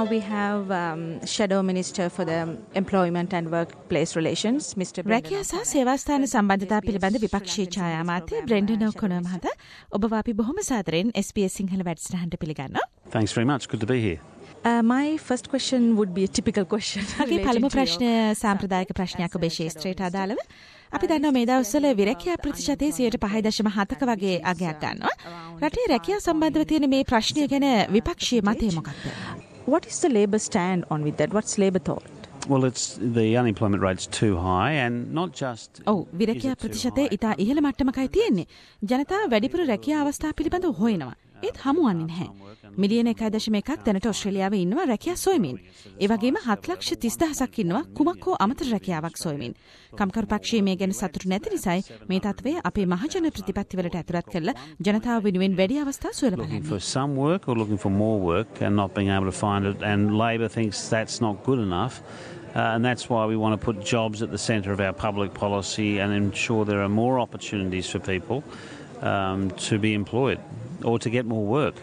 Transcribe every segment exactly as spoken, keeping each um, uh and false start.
now we have um, Shadow Minister for the Employment and Workplace Relations, Mister රැකියා සහ සේවාස්ථාන සම්බන්ධතා පිළිබඳ විපක්ෂීය ඡායාමාත්‍ය Brendan ඔකොනර් මහතා ඔබ අපි බොහොම සාදරයෙන් S B S සිංහල වැඩසටහනට පිළිගන්නවා. Thanks very much. Good to be here. Uh, my first question would be a typical question. මගේ පළමු ප්‍රශ්නය සාම්ප්‍රදායික ප්‍රශ්නයක් ඔබේ ශාස්ත්‍රයට අදාළව. අපි දන්නවා මේ දවස්වල විරැකියා ප්‍රතිශතය සියයට පහයි දශම හතක වගේ අගයක් ගන්නවා. රටේ රැකියා සම්බන්ධව තියෙන මේ ප්‍රශ්නය ගැන විපක්ෂීය මතය මොකක්ද? What is the Labour stand on with that? What's Labour thought? Well, it's the unemployment rate's too high and not just... ඔව් විරැකියා ප්‍රතිශතය ඉතා ඉහළ මට්ටමකයි තියෙන්නේ. ජනතාව වැඩිපුර රැකියා අවස්ථා පිළිබඳව හොයනවා. ඒත් හමුවන්නේ නැහැ. මිලියන එකයි දශම එකක් දැනට ඔස්ට්‍රේලියාවේ ඉන්නවා රැකියා සොයමින්. ඒ වගේම හත් ලක්ෂ තිස් දහසක් ඉන්නවා කුමක් හෝ අමතර රැකියාවක් සොයමින්. කම්කරු පක්ෂයේ මේ ගැන සතුටු නැති නිසායි මේ තත්ත්වය අපේ මහජන ප්‍රතිපත්තිවලට ඇතුළත් කරලා ජනතාව වෙනුවෙන් වැඩි අවස්ථා සොයලා බලන්නේ. Looking for some work or looking for more work and not being able to find it, and Labor thinks that's not good enough. Uh, and that's why we want to put jobs at the centre of our public policy and ensure there are more opportunities for people um, to be employed or to get more work.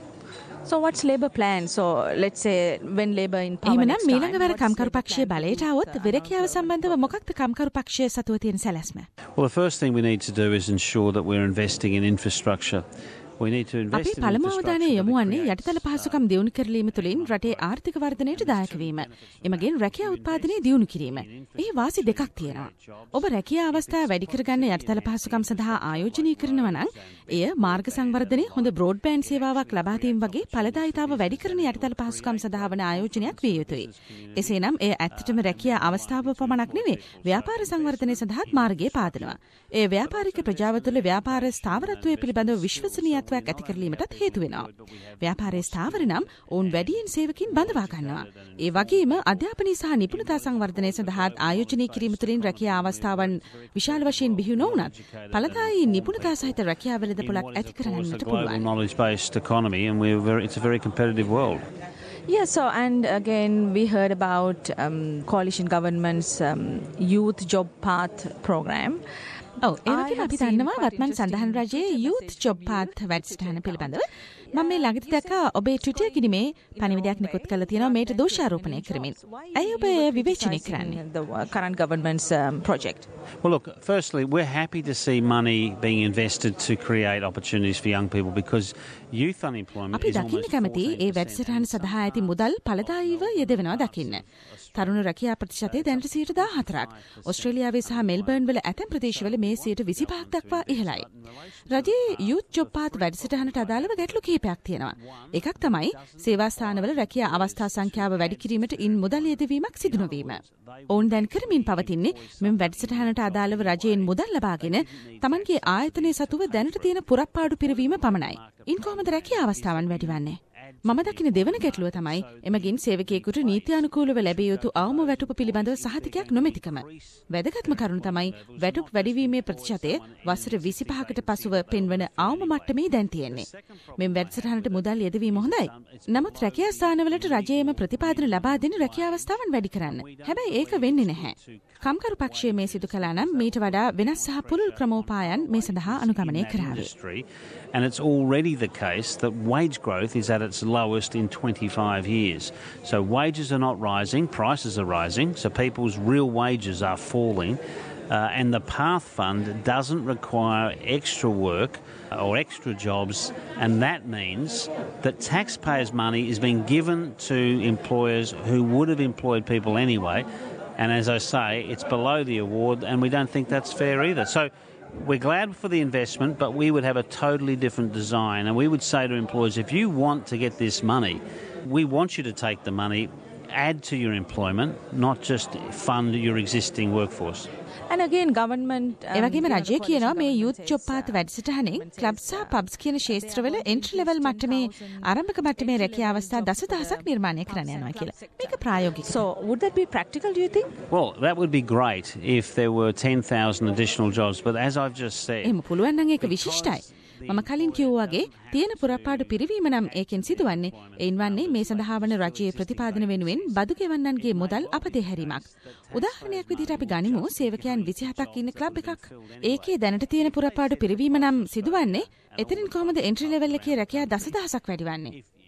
So what's Labour plan? So let's say when Labour in power next time. මීළඟ වර කම්කරු පක්ෂයේ බලයට આવොත් විරැකියාව සම්බන්ධව මොකක්ද කම්කරු පක්ෂයේ සතුව තියෙන සැලැස්ම? Well, the first thing we need to do is ensure that we're investing in infrastructure. We need to invest අපි in පළමු අවධානය යොමු වන්නේ infrastructure. යටිතල පහසුකම් දියුණු කරලීම තුළින් රටේ ආර්ථික වර්ධනයට දායක වීම. එමගින් රැකියා උත්පාදනය දියුණු කිරීම. එහි වාසි දෙකක් තියෙනවා. ඔබ රැකියා අවස්ථා වැඩි කරගන්න යටිතල පහසුකම් සඳහා ආයෝජනය කරනවා නම් එය මාර්ග සංවර්ධනය, හොඳ බ්‍රෝඩ්බෑන්ඩ් සේවාවක් ලබා දීම වගේ ඵලදායීතාව වැඩි කරන යටිතල පහසුකම් සඳහා වන ආයෝජනයක් විය යුතුයි. එසේනම් එය ඇත්තටම රැකියා අවස්ථාව පමණක් නෙවෙයි ව්‍යාපාර සංවර්ධනය සඳහාත් මාර්ගය පාදනවා. ඒ ව්‍යාපාරික ප්‍රජාව තුළ ව්‍යාපාර ස්ථාවරත්වය පිළිබඳව විශ්වසනීයත්වයක් ඇති කරලීමටත් හේතු වෙනවා. ව්‍යාපාරයේ ස්ථාවර නම් ඔවුන් වැඩියෙන් සේවකින් බඳවා ගන්නවා. ඒ වගේම අධ්‍යාපනය සහ නිපුණතා සංවර්ධනය සඳහා ආයෝජනය කිරීම තුළින් රැකියා අවස්ථාවන් විශාල වශයෙන් බිහි නොවුනත් ඵලදායී නිපුණතා සහිත රැකියා වෙළඳපොළක් ඇති කරගන්නට It's a global පුළුවන්. knowledge-based economy, and we're very, it's a very competitive world. Yeah, so and again we heard about um, coalition government's um, youth job path program. ඔව් ඒ වගේම අපි දන්නවා වත්මන් සඳහන් රජයේ youth job path වැඩසටහන පිළිබඳව මම මේ ළඟදී දැක්කා ඔබේ Twitter ගිණීමේ පණිවිඩයක් නිකුත් කරලා තියෙනවා මේට දෝෂාරෝපණය කරමින්. ඇයි ඔබ එය විවේචනය කරන්නේ? The current government's um, project. Well, look, firstly, we're happy to see money being invested to create opportunities for young people because youth unemployment අපි is දකින්න almost කැමති ඒ fourteen වැඩසටහන සඳහා ඇති මුදල් ඵලදායීව යෙදවෙනවා දකින්න. තරුණ රැකියා ප්‍රතිශතය දැනට සියයට දාහතරක්. ඔස්ට්‍රේලියාවේ සහ මෙල්බර්න් වල ඇතැම් ප්‍රදේශවල මේ සියයට විසිපහක් දක්වා ඉහළයි. රජයේ youth job path වැඩසටහනට අදාළව ගැටලු කිහිපයක් තියෙනවා. එකක් තමයි සේවා ස්ථානවල රැකියා අවස්ථා සංඛ්‍යාව වැඩි කිරීමට ඉන් මුදල් යෙදවීමක් සිදු නොවීම. ඔවුන් දැන් කරමින් පවතින්නේ මෙම වැඩසටහනට අදාළව රජයෙන් මුදල් ලබාගෙන තමන්ගේ ආයතනය සතුව දැනට තියෙන පුරප්පාඩු පිරවීම පමණයි. ඉන් කොහොමද රැකියා අවස්ථාවන් වැඩිවන්නේ? මම දකින දෙවන ගැටලුව තමයි එමගින් සේවකයෙකුට නීත්‍යානුකූලව ලැබිය යුතු අවම වැටුප පිළිබඳව සහතිකයක් නොමැතිකම. වැදගත්ම කරුණ තමයි වැටුප් වැඩිවීමේ ප්‍රතිශතය වසර විසිපහකට පසුව පෙන්වන අවම මට්ටමේ දැන් තියෙන්නේ. මෙම වැඩසටහනට මුදල් යෙදවීම හොඳයි. නමුත් රැකියා ස්ථානවලට රජයේම ප්‍රතිපාදන ලබා දෙන රැකියා අවස්ථාවන් වැඩි කරන්න. හැබැයි ඒක වෙන්නේ නැහැ. කම්කරු පක්ෂයේ මේ සිදු කළා නම් මීට වඩා වෙනස් සහ පුළුල් ක්‍රමෝපායන් මේ සඳහා අනුගමනය කරාවේ. And it's already the case that wage growth is at its lowest in twenty-five years. So wages are not rising, prices are rising, so people's real wages are falling. Uh, and the Path Fund doesn't require extra work or extra jobs, and that means that taxpayers' money is being given to employers who would have employed people anyway. And as I say, it's below the award, and we don't think that's fair either. So we're glad for the investment, but we would have a totally different design. And we would say to employers, if you want to get this money, we want you to take the money, add to your employment, not just fund your existing workforce. And again, government... ඒ වගේම රජය කියනවා මේ youth job path වැඩසටහනෙන් club සහ pubs කියන ක්ෂේත්‍රවල entry level මට්ටමේ ආරම්භක මට්ටමේ රැකියා අවස්ථා දසදහසක් නිර්මාණය කරන්න යනවා කියලා. මේක ප්‍රායෝගිකයි. So would that be practical, do you think? Well, that would be great if there were ten thousand additional jobs, but as I've just said... එහෙම පුළුවන් නම් ඒක විශිෂ්ටයි. මම කලින් කිව්වා වගේ තියෙන පුරප්පාඩු පිරිවීම නම් ඒකෙන් සිදුවන්නේ එයින් වන්නේ මේ සඳහා වන රජයේ ප්‍රතිපාදන වෙනුවෙන් බදු ගෙවන්නන්ගේ මුදල් අපතේහැරීමක්. උදාහරණයක් විදිහට අපි ගනිමු සේවකයන් විසිහතක් ඉන්න ක්ලබ් එකක්. ඒකේ දැනට තියෙන පුරප්පාඩු පිරිවීම නම් සිදුවන්නේ එතනින් කොහොමද එන්ට්‍රි ලෙවල් එකේ රැකියා දසදහසක් වැඩිවන්නේ?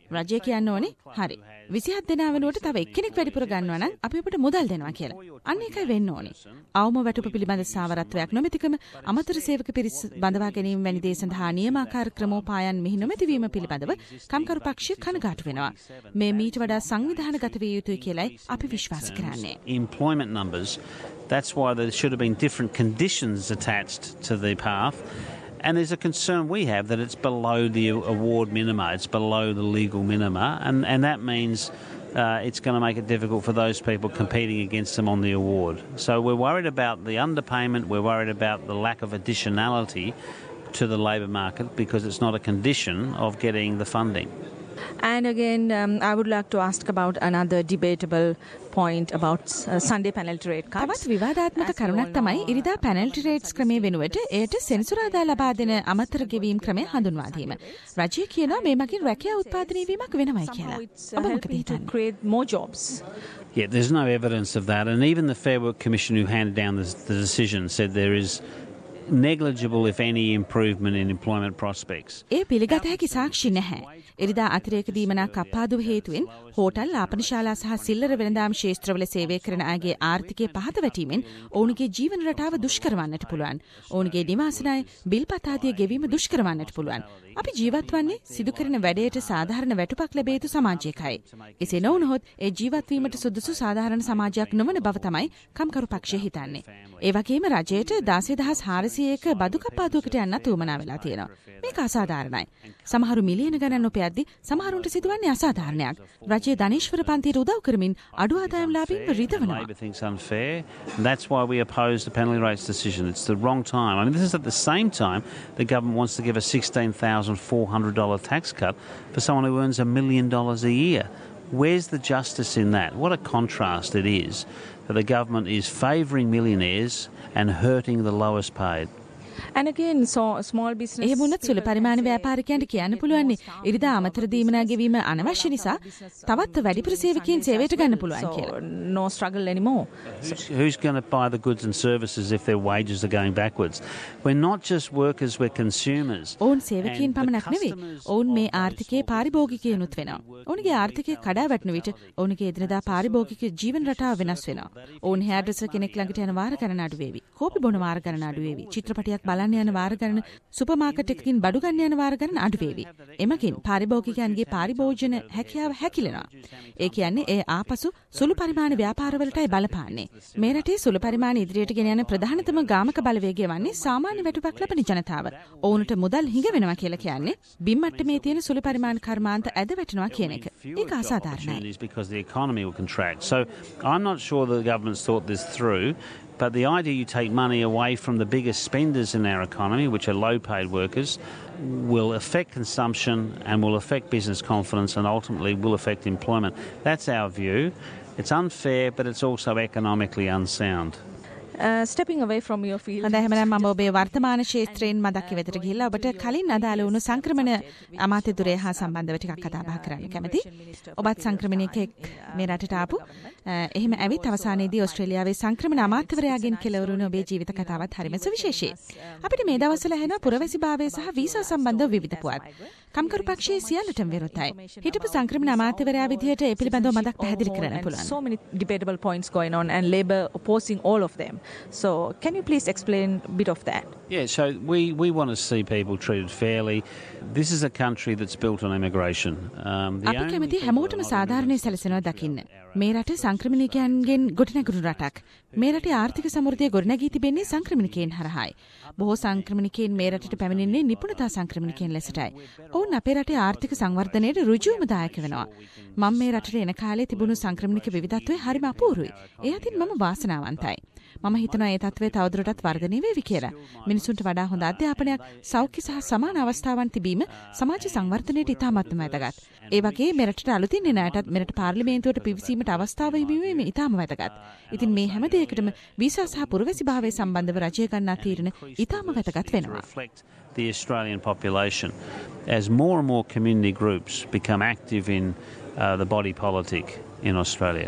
රජය කියන්න ඕනේ හරි. විසිහත් දෙනා වෙනුවට තව එක්කෙනෙක් වැඩිපුර ගන්නවා නම් අපි ඔබට මුදල් දෙනවා කියලා. අන්න ඒකයි වෙන්න ඕනේ. අවම වැටුප පිළිබඳ සාවරත්වයක් නොමැතිකම, අමතර සේවක පිරිස් බඳවා ගැනීම වැනි දේ සඳහා නියමාකාර ක්‍රමෝපායන් මෙහි නොමැතිවීම පිළිබඳව කම්කරු පක්ෂය කනගාටු වෙනවා. මේ මීට වඩා සංවිධානගත විය යුතුයි කියලයි අපි විශ්වාස කරන්නේ. Employment numbers, that's why there should have been different conditions attached to the path. And there's a concern we have that it's below the award minima, it's below the legal minima, and, and that means uh, it's going to make it difficult for those people competing against them on the award. So we're worried about the underpayment, we're worried about the lack of additionality to the labour market because it's not a condition of getting the funding. And again, um, I would like to ask about another debatable point about uh, Sunday penalty rate cuts. තවත් විවාදාත්මක කරුණක් තමයි ඉරිදා penalty rates ක්‍රමය වෙනුවට එයට සෙන්සුරාදා ලබා දෙන අමතර ගෙවීම් ක්‍රමය හඳුන්වා දීම. රජය කියනවා මේ මගින් රැකියා උත්පාදනය වීමක් වෙනවයි කියලා. ඔබ මොකද හිතන්නේ? Create more jobs. Yeah, there's no evidence of that, and even the Fair Work Commission who handed down the, the decision said there is negligible, if any, improvement in employment prospects. ඒ පිළිගත හැකි සාක්ෂි නැහැ. ඉරිදා අතිරේක දීමනක් අප්පාදුව හේතුවෙන් hotel, ආපනශාලා සහ සිල්ලර වෙළඳාම් ක්ෂේත්‍රවල සේවය කරන අයගේ ආර්ථිකය පහත වැටීමෙන් ඔවුන්ගේ ජීවන රටාව දුෂ්කර වන්නට පුළුවන්. ඔවුන්ගේ නිවාස ණය, බිල්පත් ආදිය ගෙවීම දුෂ්කර වන්නට පුළුවන්. අපි ජීවත් වන්නේ සිදු කරන වැඩේට සාධාරණ වැටුපක් ලැබිය යුතු සමාජයකයි. එසේ නොවුනහොත් ඒ ජීවත් වීමට සුදුසු සාධාරණ සමාජයක් නොවන බව තමයි කම්කරු පක්ෂය හිතන්නේ. ඒ වගේම රජයට දාසය දහස් හාරසියයක බදු කප්පාදුවකට යන්නත් උවමනා වෙලා තියෙනවා. මේක අසාධාරණයි. සමහරු මිලියන ගණන් උපයද්දි සමහරුන්ට සිදුවන්නේ අසාධාරණයක්. රජයේ ධනේශ්වර පන්තියට උදව් කරමින් අඩු ආදායම් ලාභීන්ව රිදවනවා. Labour thinks unfair, and that's why we oppose the penalty rates decision. It's the wrong time. I mean, this is at the same time the government wants to give a sixteen thousand four hundred dollars tax cut for someone who earns a million dollars a year. Where's the justice in that? What a contrast it is that the government is favouring millionaires and hurting the lowest paid. And again, so small business. එහෙම වුණත් සුළු පරිමාණ ව්‍යාපාරිකයන්ට කියන්න පුළුවන් ඉරිදා අමතර දීමනා ගෙවීම අනවශ්‍ය නිසා තවත් වැඩිපුර සේවකයන් සේවයට ගන්න පුළුවන් කියලා. No struggle anymore. Who's, who's going to buy the goods and services if their wages are going backwards? We're not just workers, we're consumers. ඔවුන් සේවකයන් පමණක් නෙවෙයි. ඔවුන් මේ ආර්ථිකයේ පාරිභෝගිකයනුත් වෙනවා. ඔවුන්ගේ ආර්ථිකය කඩා වැටෙන විට ඔවුන්ගේ එදිනදා පාරිභෝගික ජීවන රටාව වෙනස් වෙනවා. ඔවුන් හෙයාර් ඩ්‍රෙසර් කෙනෙක් ළඟට යන වාර ගණන අඩු වේවි. කෝපි බොන වාර ගණන අඩු වේවි. චිත්‍රපටයක් බලන්න යන වාර ගණන, සුපර් මාකට් එකකින් බඩු ගන්න යන වාර ගණන අඩු වේවි. එමගින් පාරිභෝගිකයන්ගේ පාරිභෝජන හැකියාව හැකිලෙනවා. ඒ කියන්නේ ඒ ආපසු සුළු පරිමාණ ව්‍යාපාරවලටයි බලපාන්නේ. මේ රටේ සුළු පරිමාණ ඉදිරියට ගෙන යන ප්‍රධානතම ගාමක බලවේගය වන්නේ සාමාන්‍ය වැටුපක් ලබන ජනතාව. ඔවුන්ට මුදල් හිඟ වෙනවා කියලා කියන්නේ බිම් මට්ටමේ තියෙන සුළු පරිමාණ කර්මාන්ත ඇද වැටෙනවා කියන එක. ඒක අසාධාරණයි. Because the economy will contract. So I'm not sure the government's thought this through. But the idea you take money away from the biggest spenders in our economy, which are low-paid workers, will affect consumption and will affect business confidence and ultimately will affect employment. That's our view. It's unfair, but it's also economically unsound. Uh, stepping away from your field. හොඳයි එහෙනම් මම ඔබේ වර්තමාන ක්ෂේත්‍රයෙන් මදක් වෙතට ගිහිල්ලා ඔබට කලින් අදාළ වුණු සංක්‍රමණ අමාත්‍ය දුරය හා සම්බන්ධව ටිකක් කතා බහ කරන්න කැමතියි. ඔබත් සංක්‍රමණිකෙක් මේ රටට ආපු. එහෙම ඇවිත් අවසානයේදී ඕස්ට්‍රේලියාවේ සංක්‍රමණ අමාත්‍යවරයාගෙන් කෙළවර වුණ ඔබේ ජීවිත කතාවත් හරිම සුවිශේෂී. අපිට මේ දවස්වල ඇහෙන පුරවැසිභාවය සහ වීසා සම්බන්ධව විවිධ පුවත්. කම්කරු පක්ෂයේ සියල්ලටම විරුද්ධයි. හිටපු සංක්‍රමණ අමාත්‍යවරයා විදිහට ඒ පිළිබඳව මදක් පැහැදිලි කරන්න පුළුවන්. So many debatable points going on and Labor opposing all of them. So can you please explain a bit of that? Yeah, so we, we want to see people treated fairly. This is a country that's built on immigration. Um, අපි කැමති හැමෝටම සාධාරණය සැලසෙනවා දකින්න. මේ රට සංක්‍රමණිකයන්ගෙන් ගොඩනැගුණු රටක්. මේ රටේ ආර්ථික සමෘද්ධිය ගොඩනැගී තිබෙන්නේ සංක්‍රමණිකයන් හරහායි. බොහෝ සංක්‍රමණිකයන් මේ රටට පැමිණෙන්නේ නිපුණතා සංක්‍රමණිකයන් ලෙසටයි. ඔවුන් අපේ රටේ ආර්ථික සංවර්ධනයට ඍජුවම දායක වෙනවා. මම මේ රටට එන කාලේ තිබුණු සංක්‍රමණික විවිධත්වය හරිම අපූර්වයි. ඒ අතින් මම වාසනාවන්තයි. මම හිතනවා ඒ තත්ත්වය තවදුරටත් වර්ධනය වේවි කියලා. මිනිසුන්ට වඩා හොඳ අධ්‍යාපනයක්, සෞඛ්‍ය සහ සමාන අවස්ථාවන් තිබීම සමාජ සංවර්ධනයට ඉතාමත්ම වැදගත්. ඒ වගේ මෙරටට අලුතින් එන අයටත් මෙරට පාර්ලිමේන්තුවට පිවිසීමට අවස්ථාව හිමි වීම ඉතාම වැදගත්. ඉතින් මේ හැම දෙයකටම වීසා සහ පුරවැසිභාවය සම්බන්ධව රජය ගන්නා තීරණ ඉතාම වැදගත් වෙනවා. The Australian population as more and more community groups become active in uh, the body politic in Australia.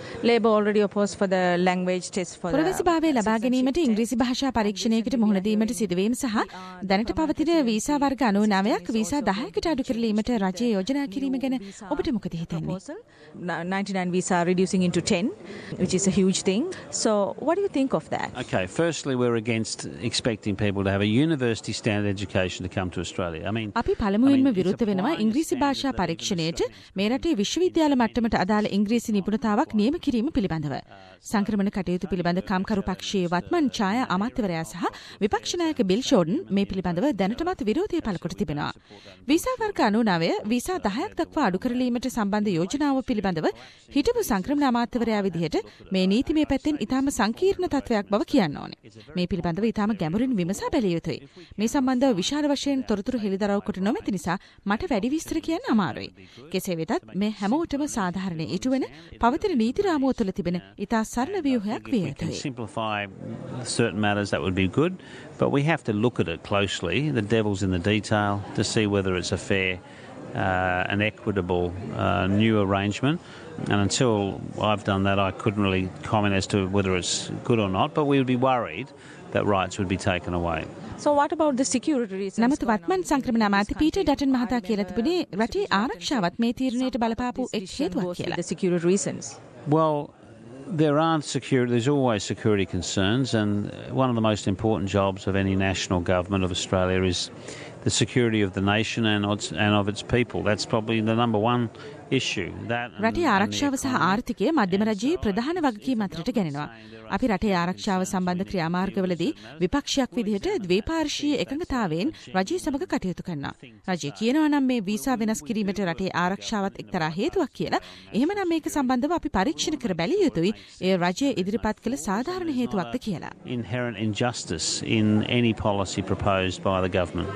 Labour already opposed for the language test for පුරවැසි භාවය ලබා ගැනීමට ඉංග්‍රීසි භාෂා පරීක්ෂණයකට මුහුණ දීමට සිදුවීම සහ දැනට පවතින වීසා වර්ග අනූනවයක් වීසා දහයකට අඩු කරලීමට රජය යෝජනා කිරීම ගැන ඔබට මොකද හිතෙන්නේ? ninety-nine visa reducing into ten, which is a huge thing. So what do you think of that? Okay, firstly we're against expecting people to have a university standard education to come to Australia. I mean අපි පළමුවෙන්ම විරුද්ධ වෙනවා ඉංග්‍රීසි භාෂා පරීක්ෂණයට මේ රටේ විශ්වවිද්‍යාල මට්ටමට අදාළ ඉංග්‍රීසි නිපුණතාවක් නියම කිරීම පිළිබඳව. සංක්‍රමණ කටයුතු පිළිබඳ කම්කරු පක්ෂයේ වත්මන් ඡායා අමාත්‍යවරයා සහ විපක්ෂ නායක බිල් ෂෝඩන් මේ පිළිබඳව දැනටමත් විරෝධය පළ කොට තිබෙනවා. වීසා වර්ග අනූනවය වීසා දහයක් දක්වා අඩු කරලීමට සම්බන්ධ යෝජනාව පිළිබඳව හිටපු සංක්‍රමණ අමාත්‍යවරයා විදිහට මේ නීතිමය පැත්තෙන් ඉතාම සංකීර්ණ තත්වයක් බව කියන්න ඕනේ. මේ පිළිබඳව ඉතාම ගැඹුරින් විමසා බැලිය යුතුයි. මේ සම්බන්ධව විශාල වශයෙන් තොරතුරු හෙළිදරව් කොට නොමැති නිසා මට වැඩි විස්තර කියන්න අමාරුයි. කෙසේ වෙතත් මේ හැමෝටම සාධාරණ ඉටු වෙන පවතින නීති රාමුව තුළ තිබෙන ඉතා සරල ව්‍යුහයක් විය යුතුයි. Simplify certain matters, that would be good, but we have to look at it closely. The devil's in the detail to see whether it's a fair uh, and equitable uh, new arrangement. And until I've done that, I couldn't really comment as to whether it's good or not, but we would be worried that rights would be taken away. So what about the security reasons? නමුත් වත්මන් සංක්‍රමණ අමාත්‍ය Peter Dutton මහතා කියලා තිබුණේ රටේ ආරක්ෂාවත් මේ තීරණයට බලපාපු එක් හේතුවක් කියලා. The security reasons. Well, there aren't security, there's always security concerns, and one of the most important jobs of any national government of Australia is the security of the nation and its, and of its people. That's probably the number one issue. That රටේ ආරක්ෂාව සහ ආර්ථිකය මධ්‍යම රජයේ ප්‍රධාන වගකීම් අතරට ගැනෙනවා. අපි රටේ ආරක්ෂාව සම්බන්ධ ක්‍රියාමාර්ගවලදී විපක්ෂයක් විදිහට ද්විපාර්ශ්වීය එකඟතාවයෙන් රජය සමග කටයුතු කරනවා. රජය කියනවා නම් මේ වීසා වෙනස් කිරීමට රටේ ආරක්ෂාවත් එක්තරා හේතුවක් කියලා. එහෙමනම් මේක සම්බන්ධව අපි පරීක්ෂණ කර බැලිය යුතුයි. ඒ රජය ඉදිරිපත් කළ සාධාරණ හේතුවක්ද කියලා. Inherent injustice in any policy proposed by the government.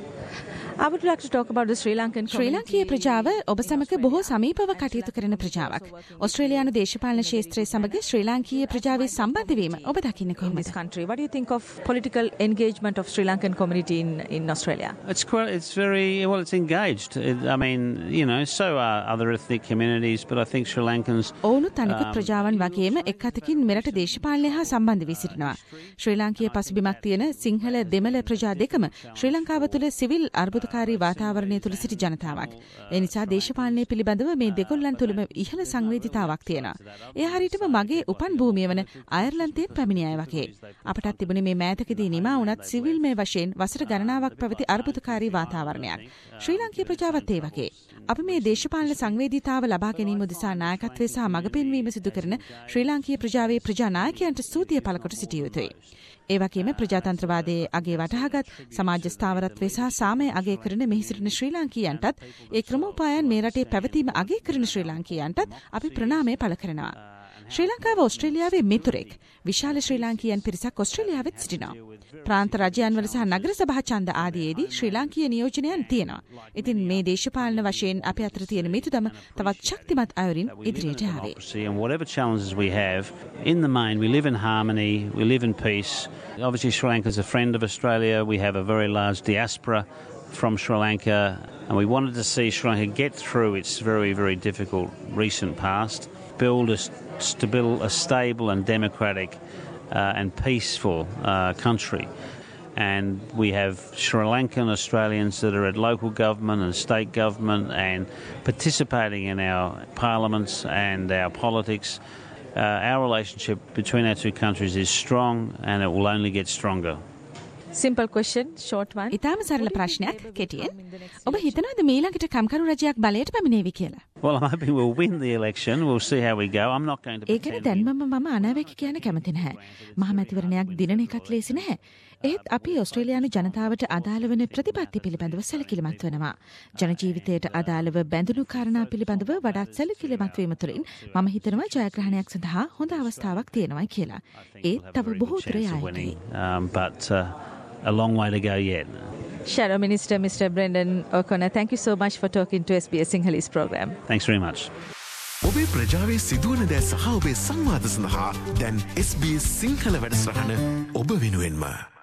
I would like to talk about the Sri Lankan ශ්‍රී ලංකීය ප්‍රජාව ඔබ සමග බොහෝ සමීපව කටයුතු කරන ප්‍රජාවක්. ඔස්ට්‍රේලියානු දේශපාලන ක්ෂේත්‍රය සමග ශ්‍රී ලාංකීය ප්‍රජාවේ සම්බන්ධ වීම ඔබ දකින්නේ in කොහොමද? this country. What do you think of political engagement of Sri Lankan community in, in Australia? It's quite, it's very, well, it's engaged. It, I mean, you know, so are other ethnic communities, but I think Sri Lankans... ඔවුනුත් අනිකුත් ප්‍රජාවන් වගේම එක් අතකින් මෙරට දේශපාලනය හා සම්බන්ධ වී සිටිනවා. ශ්‍රී ලාංකීය පසුබිමක් තියෙන සිංහල දෙමළ ප්‍රජා දෙකම ශ්‍රී ලංකාව තුළ සිවිල් අර්බුදකාරී වාතාවරණය තුළ සිටි ජනතාවක්. ඒ නිසා දේශපාලනය පිළිබඳව මේ දෙගොල්ලන් තුළම ඉහළ සංවේදීතාවක් තියෙනවා. ඒ හරියටම මගේ උපන් භූමිය වන අයර්ලන්තයෙන් පැමිණි අය වගේ. අපටත් තිබුණේ මේ මෑතකදී නිමා වුණත් සිවිල්මය වශයෙන් වසර ගණනාවක් පැවති අර්බුදකාරී වාතාවරණයක්. ශ්‍රී ලාංකීය ප්‍රජාවත් ඒ වගේ. අපි මේ දේශපාලන සංවේදීතාව ලබා ගැනීම උදෙසා නායකත්වය සහ මඟ පෙන්වීම සිදු කරන ශ්‍රී ලාංකීය ප්‍රජාවේ ප්‍රජා නායකයන්ට ස්තුතිය පළ කොට සිටිය යුතුයි. ඒ වගේම ප්‍රජාතන්ත්‍රවාදයේ අගේ වටහාගත් සමාජ ස්ථාවරත්වය සහ සාමය අගය කරන මෙහි සිටින ශ්‍රී ලාංකීයන්ටත් ඒ ක්‍රමෝපායන් මේ රටේ පැවතීම අගය කරන ශ්‍රී ලාංකීයන්ටත් අපි ප්‍රණාමය පළ කරනවා. ශ්‍රී ලංකාව ඔස්ට්‍රේලියාවේ මිතුරෙක්. විශාල ශ්‍රී ලාංකීයන් පිරිසක් ඔස්ට්‍රේලියාවෙත් සිටිනවා. ප්‍රාන්ත රජයන්වල සහ නගර සභා ඡන්ද ආදීයේදී ශ්‍රී ලාංකීය නියෝජනයන් තියෙනවා. ඉතින් මේ දේශපාලන වශයෙන් අපි අතර තියෙන මිතුදම තවත් ශක්තිමත් අයුරින් ඉදිරියට ආවේ. And whatever challenges we have, in the main we live in harmony, we live in peace. Obviously Sri Lanka is a friend of Australia. We have a very large diaspora from Sri Lanka, and we wanted to see Sri Lanka get through its very, very difficult recent past, build a stable, a stable and democratic uh, and peaceful uh, country. And we have Sri Lankan Australians that are at local government and state government and participating in our parliaments and our politics. Uh, our relationship between our two countries is strong, and it will only get stronger. Simple question, short one. ඉතාම සරල ප්‍රශ්නයක් කෙටියෙන්. ඔබ හිතනවාද මීළඟට කම්කරු රජයක් බලයට පැමිණේවි කියලා? Well, I'm hoping we'll win the election. We'll see how we go. I'm not going to ඒකනේ දැන්මම මම අනාවැකි කියන්න කැමති නැහැ. මහ මැතිවරණයක් දිනන එකත් ලේසි නැහැ. ඒත් අපි ඔස්ට්‍රේලියානු ජනතාවට අදාළ වන ප්‍රතිපත්ති පිළිබඳව සැලකිලිමත් වෙනවා. ජන ජීවිතයට අදාළව බැඳුණු කාරණා පිළිබඳව වඩාත් සැලකිලිමත් වීම තුළින් මම හිතනවා ජයග්‍රහණයක් සඳහා හොඳ අවස්ථාවක් තියෙනවා කියලා. ඒත් තව බොහෝ දුර යා යුතුයි. Um, but uh, a long way to go yet. Shadow Minister Mister Brendan O'Connor, thank you so much for talking to S B S Sinhalese program. Thanks very much. ඔබේ ප්‍රජාවේ සිදුවන දෑ සහ ඔබේ සංවාද සඳහා දැන් S B S සිංහල වැඩසටහන ඔබ වෙනුවෙන්ම